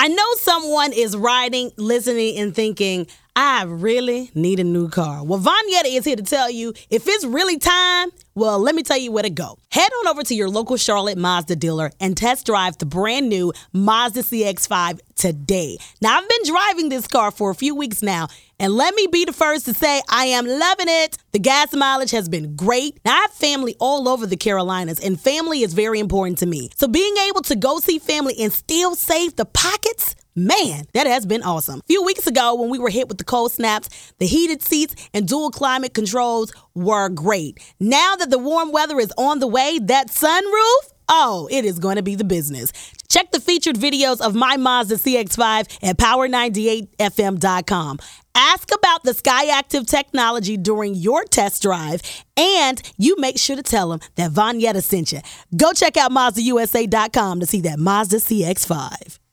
I know someone is riding, listening, and thinking, I really need a new car. Well, Vonyetta is here to tell you if it's really time, well, let me tell you where to go. Head on over to your local Charlotte Mazda dealer and test drive the brand new Mazda CX-5 today. Now, I've been driving this car for a few weeks now, and let me be the first to say I am loving it. The gas mileage has been great. Now, I have family all over the Carolinas, and family is very important to me. So being able to go see family and still save the pockets, man, that has been awesome. A few weeks ago, when we were hit with the cold snaps, the heated seats and dual climate controls were great. Now that the warm weather is on the way, that sunroof, oh, it is going to be the business. Check the featured videos of my Mazda CX-5 at power98fm.com. Ask about the SkyActiv technology during your test drive, and you make sure to tell them that Vonyetta sent you. Go check out MazdaUSA.com to see that Mazda CX-5.